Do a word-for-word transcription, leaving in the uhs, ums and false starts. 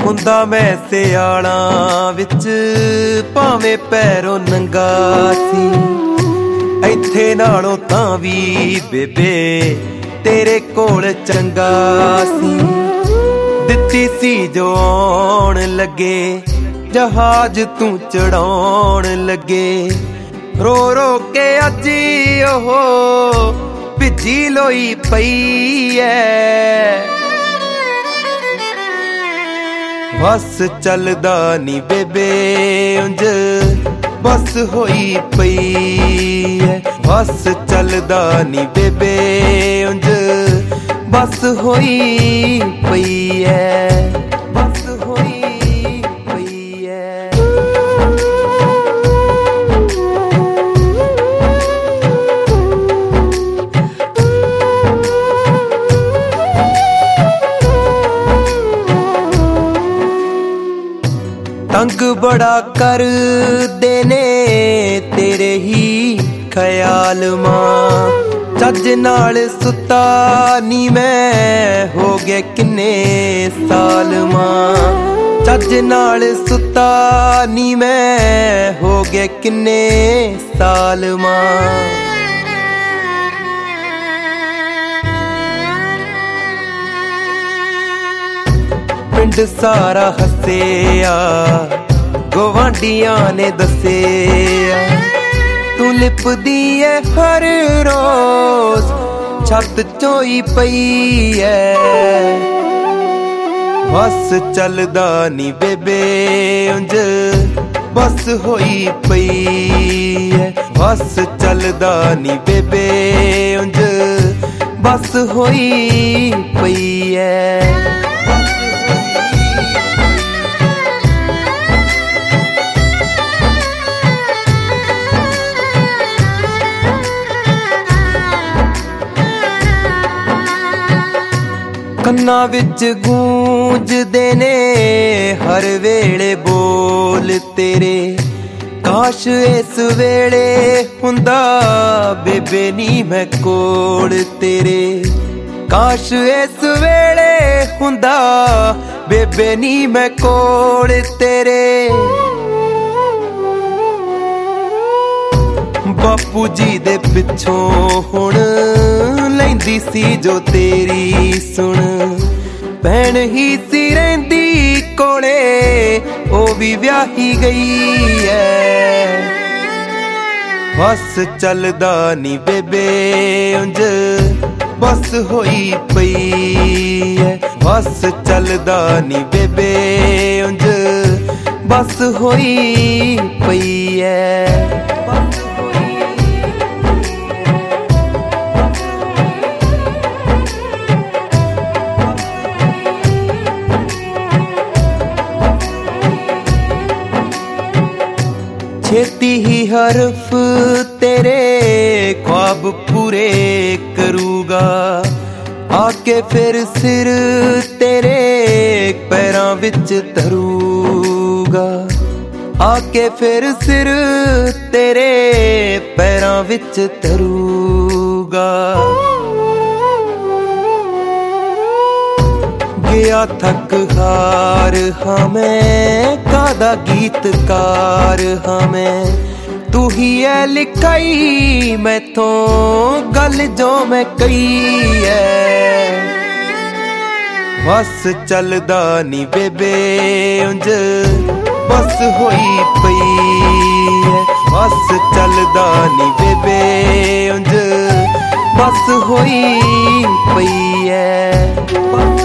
ਹੁੰਦਾ ਮੈਂ ਸਿਆਲਾਂ ਵਿੱਚ ਭਾਵੇਂ ਪੈਰੋਂ ਨੰਗਾ ਸੀ। ਇੱਥੇ ਨਾਲੋਂ ਤਾਂ ਵੀ ਬੇਬੇ ਤੇਰੇ ਕੋਲ ਚੰਗਾ ਸੀ। ਦਿੱਤੀ ਸੀ ਜੋ ਆਉਣ ਲੱਗੇ ਜਹਾਜ਼ ਤੂੰ ਚੜਾਉਣ ਲੱਗੇ। ਰੋ ਰੋ ਕੇ ਅੱਜ ਉਹ ਭਿੱਜੀ ਲੋਈ ਪਈ ਐ। ਬਸ ਚੱਲਦਾ ਨੀ ਬੇਬੇ ਉਂਝ ਬਸ ਹੋਈ ਪਈ ਐ। ਬਸ ਚੱਲਦਾ ਨੀ ਬੇਬੇ ਉਂਝ ਬਸ ਹੋਈ ਪਈ ਐ। ਬਸ ਹੋਈ ਪਈ ਐ। ਤੰਗ ਬੜਾ ਕਰਦੇ ਨੇ ਤੇਰੇ ਹੀ ਖਿਆਲ ਮਾਂ। ਚੱਜ ਨਾਲ ਸੁੱਤਾ ਨੀ ਮੈਂ ਹੋ ਗਏ ਕਿੰਨੇ ਸਾਲ ਮਾਂ। ਚੱਜ ਨਾਲ ਸੁੱਤਾ ਨੀ ਮੈਂ ਹੋ ਗਏ ਕਿੰਨੇ ਸਾਲ ਮਾਂ। ਪਿੰਡ ਸਾਰਾ ਹੱਸਿਆ ਗਵਾਂਢੀਆਂ ਨੇ ਦੱਸਿਆ ਤੂੰ ਲਿਪਦੀ ਐ ਹਰ ਰੋਜ਼ ਛੱਤ ਚੋਈ ਪਈ ਐ। ਬਸ ਚੱਲਦਾ ਨੀ ਬੇਬੇ ਉਂਝ ਬਸ ਹੋਈ ਪਈ ਐ। ਬਸ ਚੱਲਦਾ ਨੀ ਬੇਬੇ ਉਂਝ ਬਸ ਹੋਈ ਪਈ ਐ। ਕੰਨਾਂ ਵਿੱਚ ਗੂੰਜਦੇ ਨੇ ਹਰ ਵੇਲੇ ਬੋਲ ਤੇਰੇ। ਕਾਸ਼ ਇਸ ਵੇਲੇ ਹੁੰਦਾ ਬੇਬੇ ਨੀ ਮੈਂ ਕੋਲ ਤੇਰੇ। ਕਾਸ਼ ਇਸ ਵੇਲੇ ਹੁੰਦਾ ਬੇਬੇ ਨੀ ਮੈਂ ਕੋਲ ਤੇਰੇ। ਬਾਪੂ ਜੀ ਦੇ ਪਿੱਛੋਂ ਹੁਣ ਲੈਂਦੀ ਸੀ ਜੋ ਤੇਰੀ ਸੁਣ। ਭੈਣ ਹੀ ਸੀ ਰਹਿੰਦੀ ਕੋਲੇ ਉਹ ਵੀ ਵਿਆਹੀ ਗਈ ਐ। ਬਸ ਚੱਲਦਾ ਨੀ ਬੇਬੇ ਉਂਝ ਬਸ ਹੋਈ ਪਈ ਐ। ਬਸ ਚੱਲਦਾ ਨੀ ਬੇਬੇ ਉਂਝ ਬਸ ਹੋਈ ਪਈ ਐ। ਛੇਤੀ ਹੀ ਹਰਫ ਤੇਰੇ ख्वाब ਪੂਰੇ ਕਰੂਗਾ ਆ ਕੇ ਫਿਰ ਸਿਰ ਤੇਰੇ ਪੈਰਾਂ ਵਿੱਚ ਧਰੂਗਾ। ਆ ਕੇ ਫਿਰ ਸਿਰ ਤੇਰੇ ਪੈਰਾਂ ਵਿੱਚ ਧਰੂਗਾ। ਗਿਆ ਥੱਕ ਹਾਰ ਹਾਂ ਮੈਂ ਕਾਦਾ ਗੀਤਕਾਰ ਹਾਂ ਮੈਂ। ਤੂੰ ਹੀ ਐ ਲਿਖਾਈ ਮੈਥੋਂ ਗੱਲ ਜੋ ਮੈਂ ਕਹੀ ਐ। ਬਸ ਚੱਲਦਾ ਨੀ ਬੇਬੇ ਉਂਝ ਬਸ ਹੋਈ ਪਈ ਐ। ਬਸ ਚੱਲਦਾ ਨੀ ਬੇਬੇ ਉਂਝ ਬਸ ਹੋਈ ਪਈ ਐ।